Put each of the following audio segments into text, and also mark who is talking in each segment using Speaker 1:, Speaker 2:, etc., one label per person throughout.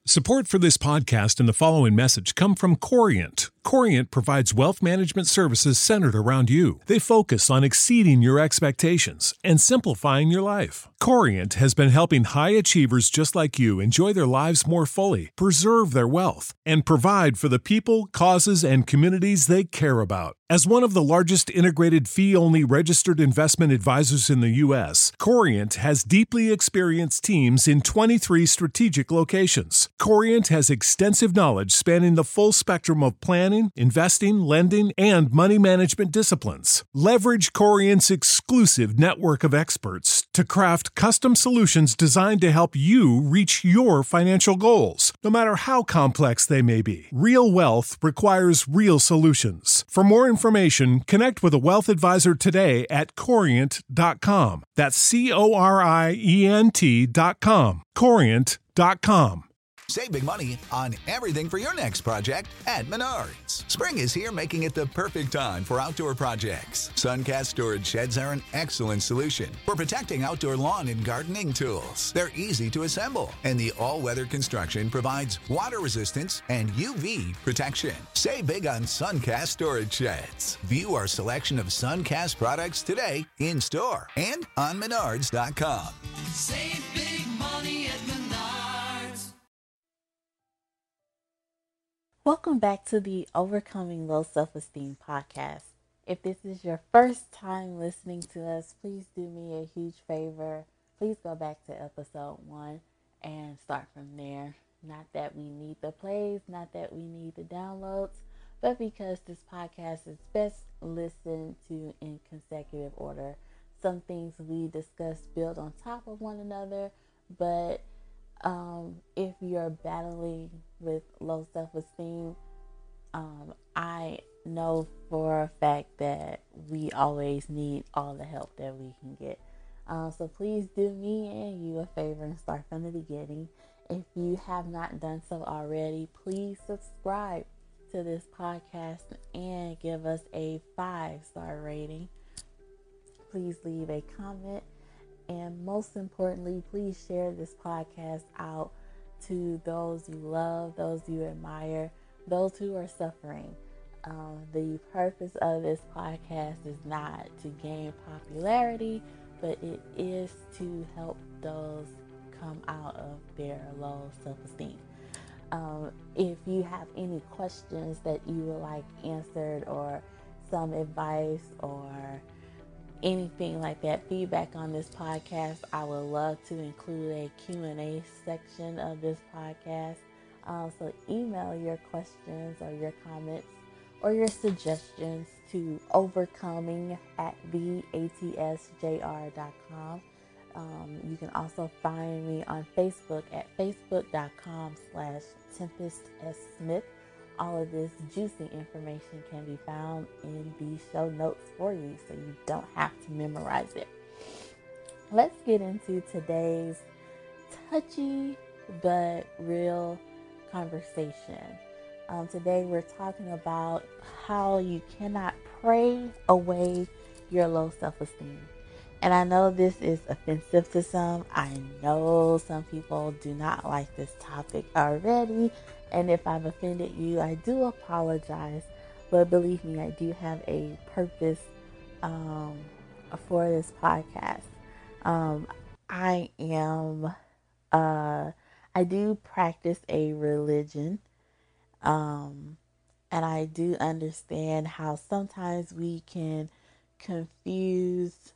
Speaker 1: Support for this podcast and the following message come from Corient. Corient provides wealth management services centered around you. They focus on exceeding your expectations and simplifying your life. Corient has been helping high achievers just like you enjoy their lives more fully, preserve their wealth, and provide for the people, causes, and communities they care about. As one of the largest integrated fee-only registered investment advisors in the U.S., Corient has deeply experienced teams in 23 strategic locations. Corient has extensive knowledge spanning the full spectrum of planning, investing, lending, and money management disciplines. Leverage Corient's exclusive network of experts to craft custom solutions designed to help you reach your financial goals, no matter how complex they may be. Real wealth requires real solutions. For more information, connect with a wealth advisor today at Corient.com. That's Corient.com. Corient.com.
Speaker 2: Save big money on everything for your next project at Menards. Spring is here, making it the perfect time for outdoor projects. Suncast storage sheds are an excellent solution for protecting outdoor lawn and gardening tools. They're easy to assemble, and the all-weather construction provides water resistance and UV protection. Save big on Suncast storage sheds. View our selection of Suncast products today in store and on Menards.com.
Speaker 3: Save big money at Menards.
Speaker 4: Welcome back to the Overcoming Low Self-Esteem podcast. If this is your first time listening to us, please do me a huge favor. Please go back to episode 1 and start from there. Not that we need the plays, not that we need the downloads, but because this podcast is best listened to in consecutive order. Some things we discuss build on top of one another, but if you're battling with low self-esteem, I know for a fact that we always need all the help that we can get. So please do me and you a favor and start from the beginning. If you have not done so already, please subscribe to this podcast and give us a 5-star rating. Please leave a comment. And most importantly, please share this podcast out to those you love, those you admire, those who are suffering. The purpose of this podcast is not to gain popularity, but it is to help those come out of their low self-esteem. If you have any questions that you would like answered, or some advice, or anything like that, feedback on this podcast, I would love to include a Q&A section of this podcast. So email your questions or your comments or your suggestions to overcoming@theatsjr.com. You can also find me on Facebook at facebook.com/TempestSSmith. All of this juicy information can be found in the show notes for you, so you don't have to memorize it. Let's get into today's touchy but real conversation. Today we're talking about how you cannot pray away your low self-esteem. And I know this is offensive to some. I know some people do not like this topic already. And if I've offended you, I do apologize. But believe me, I do have a purpose for this podcast. I do practice a religion. And I do understand how sometimes we can confuse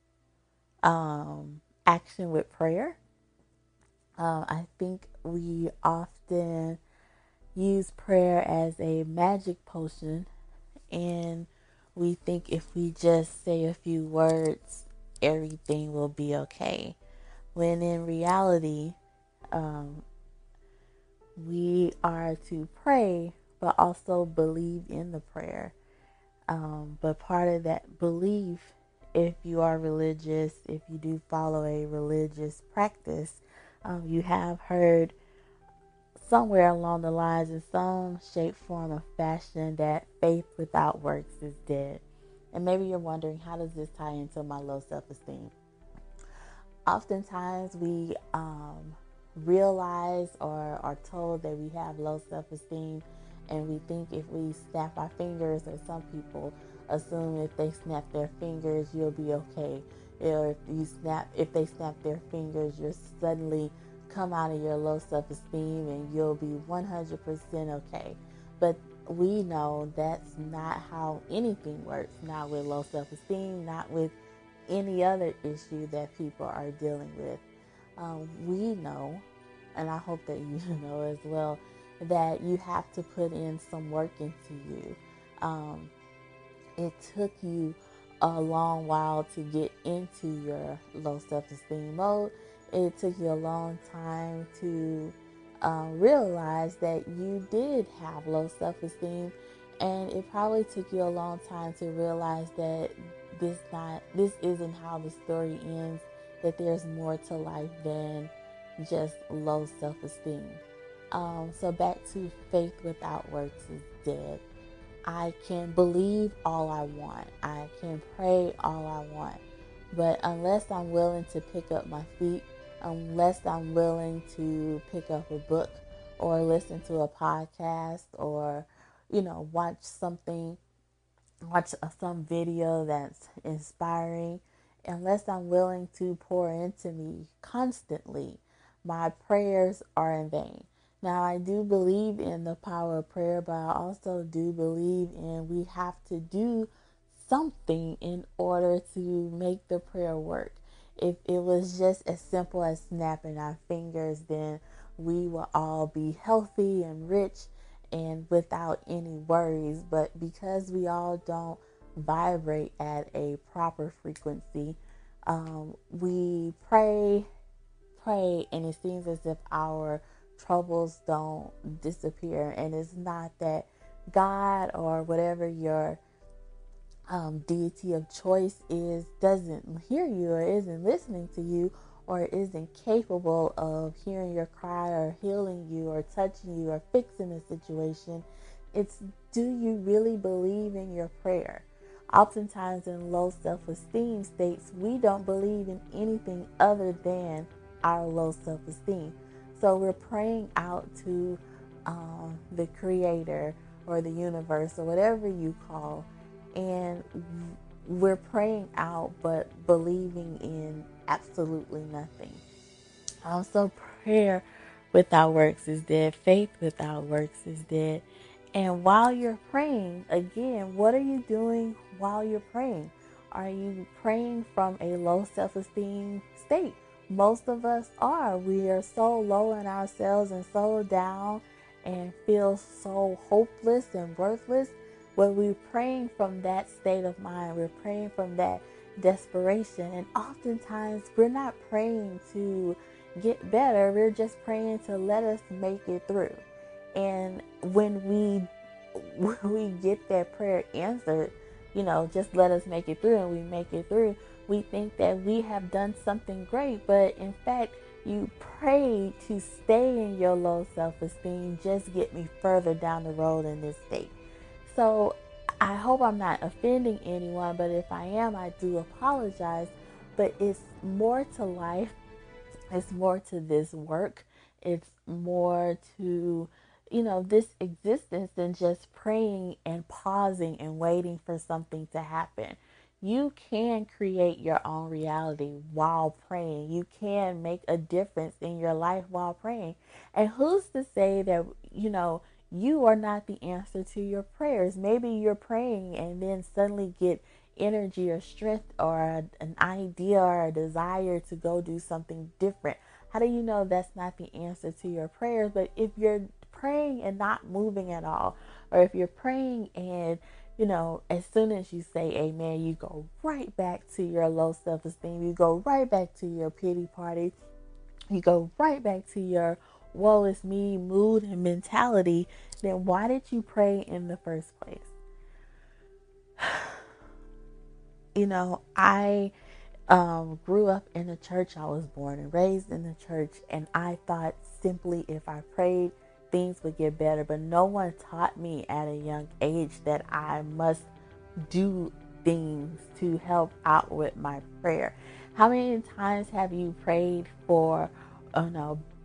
Speaker 4: action with prayer. I think we often use prayer as a magic potion, and we think if we just say a few words, everything will be okay. When in reality, we are to pray, but also believe in the prayer. But part of that belief, if you are religious, if you do follow a religious practice, you have heard somewhere along the lines, in some shape, form, or fashion, that faith without works is dead. And maybe you're wondering, how does this tie into my low self-esteem? Oftentimes we realize or are told that we have low self-esteem, and we think if we snap our fingers, or some people assume if they snap their fingers you'll be okay, or if they snap their fingers you'll suddenly come out of your low self-esteem and you'll be 100% okay. But we know that's not how anything works, not with low self-esteem, not with any other issue that people are dealing with. We know, and I hope that you know as well, that you have to put in some work into you. It took you a long while to get into your low self-esteem mode. It took you a long time to realize that you did have low self-esteem, and it probably took you a long time to realize that this isn't how the story ends, that there's more to life than just low self-esteem. So back to faith without works is dead. I can believe all I want. I can pray all I want. But unless I'm willing to pick up my feet, unless I'm willing to pick up a book or listen to a podcast, or, watch some video that's inspiring, unless I'm willing to pour into me constantly, my prayers are in vain. Now, I do believe in the power of prayer, but I also do believe we have to do something in order to make the prayer work. If it was just as simple as snapping our fingers, then we will all be healthy and rich and without any worries. But because we all don't vibrate at a proper frequency, we pray, and it seems as if our troubles don't disappear. And it's not that God or whatever your deity of choice is doesn't hear you, or isn't listening to you, or isn't capable of hearing your cry or healing you or touching you or fixing a situation. It's, do you really believe in your prayer? Oftentimes in low self-esteem states, we don't believe in anything other than our low self-esteem. So we're praying out to the creator or the universe or whatever you call, and we're praying out but believing in absolutely nothing. So prayer without works is dead. Faith without works is dead. And while you're praying, again, what are you doing while you're praying? Are you praying from a low self-esteem state? Most of us are. We are so low in ourselves and so down and feel so hopeless and worthless. When we're praying from that state of mind, we're praying from that desperation. And oftentimes we're not praying to get better. We're just praying to let us make it through. And when we get that prayer answered, just let us make it through, and we make it through, we think that we have done something great. But in fact, you prayed to stay in your low self-esteem, just get me further down the road in this state. So I hope I'm not offending anyone, but if I am, I do apologize. But it's more to life. It's more to this work. It's more to, this existence than just praying and pausing and waiting for something to happen. You can create your own reality while praying. You can make a difference in your life while praying. And who's to say that, you are not the answer to your prayers? Maybe you're praying and then suddenly get energy or strength or an idea or a desire to go do something different. How do you know that's not the answer to your prayers? But if you're praying and not moving at all, or if you're praying and as soon as you say amen, you go right back to your low self-esteem, you go right back to your pity party, you go right back to your woe is me mood and mentality, then why did you pray in the first place? I grew up in the church. I was born and raised in the church, and I thought simply if I prayed, things would get better. But no one taught me at a young age that I must do things to help out with my prayer. How many times have you prayed for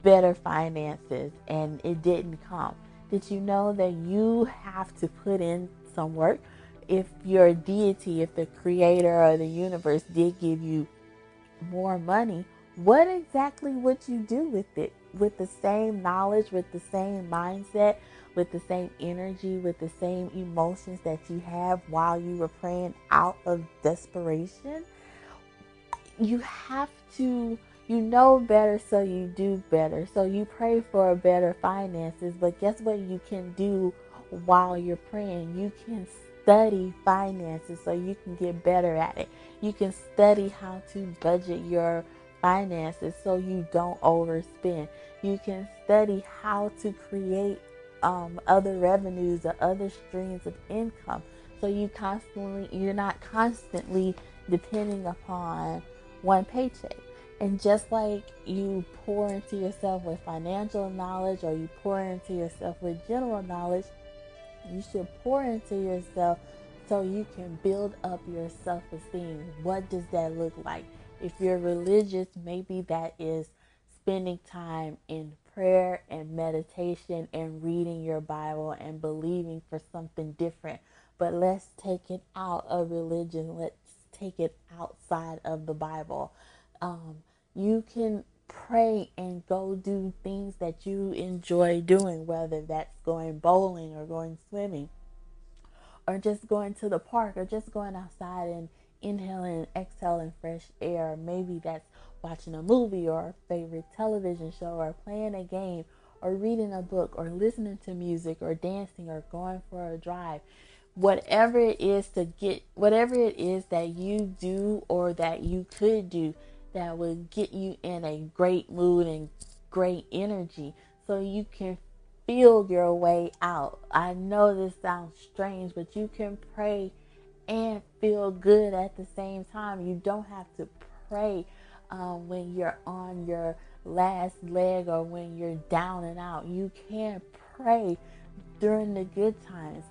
Speaker 4: better finances and it didn't come? Did you know that you have to put in some work? If your deity, if the creator or the universe did give you more money, what exactly would you do with it? With the same knowledge, with the same mindset, with the same energy, with the same emotions that you have while you were praying out of desperation? You have to, you know better, so you do better. So you pray for better finances, but guess what you can do while you're praying? You can study finances so you can get better at it. You can study how to budget your finances so you don't overspend. You can study how to create other revenues or other streams of income so you're not constantly depending upon one paycheck. And just like you pour into yourself with financial knowledge or you pour into yourself with general knowledge, you should pour into yourself so you can build up your self-esteem. What does that look like? If you're religious, maybe that is spending time in prayer and meditation and reading your Bible and believing for something different. But let's take it out of religion. Let's take it outside of the Bible. You can pray and go do things that you enjoy doing, whether that's going bowling or going swimming or just going to the park or just going outside and inhaling and exhaling fresh air. Maybe that's watching a movie or a favorite television show or playing a game or reading a book or listening to music or dancing or going for a drive. Whatever it is that you do or that you could do that would get you in a great mood and great energy so you can feel your way out. I know this sounds strange, but you can pray and feel good at the same time. You don't have to pray when you're on your last leg or when you're down and out. You can pray during the good times.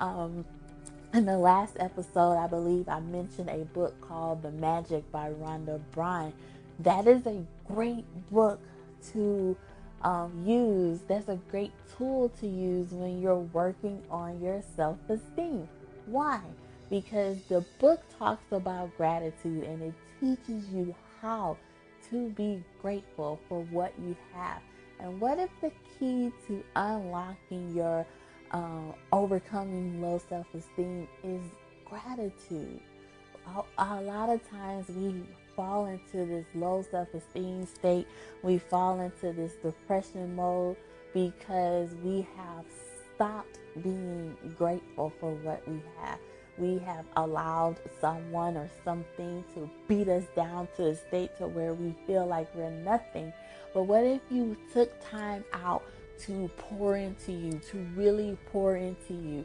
Speaker 4: In the last episode, I believe I mentioned a book called The Magic by Rhonda Byrne. That is a great book to use. That's a great tool to use when you're working on your self-esteem. Why? Because the book talks about gratitude and it teaches you how to be grateful for what you have. And what if the key to unlocking your overcoming low self-esteem is gratitude? A lot of times we fall into this low self-esteem state. We fall into this depression mode because we have stopped being grateful for what we have. We have allowed someone or something to beat us down to a state to where we feel like we're nothing. But what if you took time out to pour into you, to really pour into you?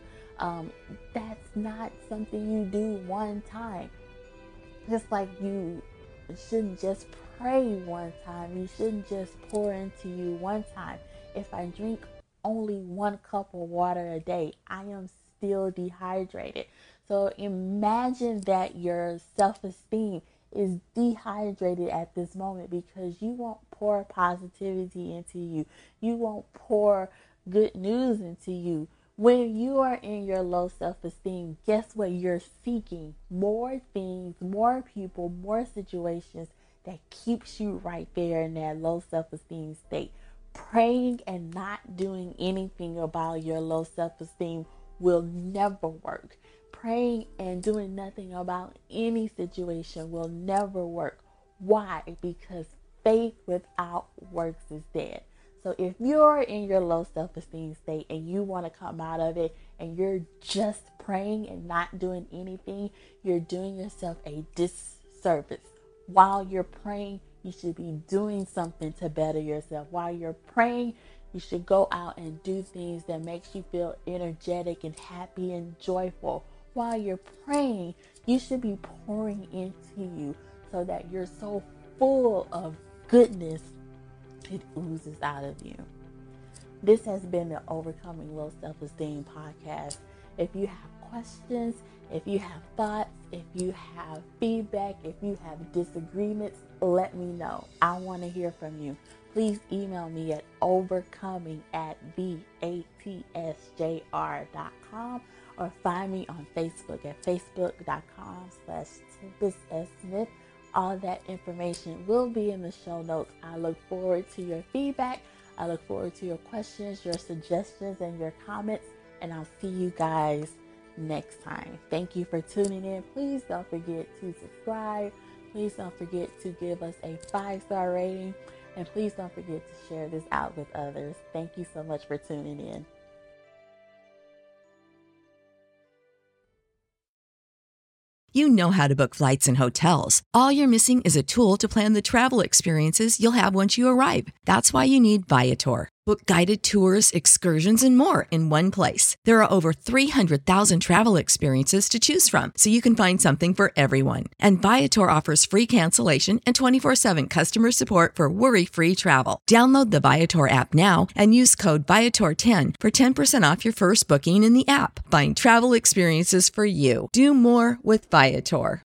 Speaker 4: That's not something you do one time. Just like you shouldn't just pray one time. You shouldn't just pour into you one time. If I drink only 1 cup of water a day, I am still dehydrated. So imagine that your self-esteem is dehydrated at this moment because you won't pour positivity into you. You won't pour good news into you. When you are in your low self-esteem, guess what? You're seeking more things, more people, more situations that keeps you right there in that low self-esteem state. Praying and not doing anything about your low self-esteem will never work. Praying and doing nothing about any situation will never work. Why? Because faith without works is dead. So if you're in your low self-esteem state and you want to come out of it and you're just praying and not doing anything, you're doing yourself a disservice. While you're praying, you should be doing something to better yourself. While you're praying, you should go out and do things that makes you feel energetic and happy and joyful. While you're praying, you should be pouring into you so that you're so full of goodness, it oozes out of you. This has been the Overcoming Low Self-Esteem podcast. If you have questions, if you have thoughts, if you have feedback, if you have disagreements, let me know. I want to hear from you. please email me at overcoming@vatsjr.com or find me on Facebook at facebook.com/TempestSmith. All that information will be in the show notes. I look forward to your feedback. I look forward to your questions, your suggestions, and your comments. And I'll see you guys next time. Thank you for tuning in. Please don't forget to subscribe. Please don't forget to give us a 5-star rating. And please don't forget to share this out with others. Thank you so much for tuning in.
Speaker 5: You know how to book flights and hotels. All you're missing is a tool to plan the travel experiences you'll have once you arrive. That's why you need Viator. Book guided tours, excursions, and more in one place. There are over 300,000 travel experiences to choose from, so you can find something for everyone. And Viator offers free cancellation and 24/7 customer support for worry-free travel. Download the Viator app now and use code Viator10 for 10% off your first booking in the app. Find travel experiences for you. Do more with Viator.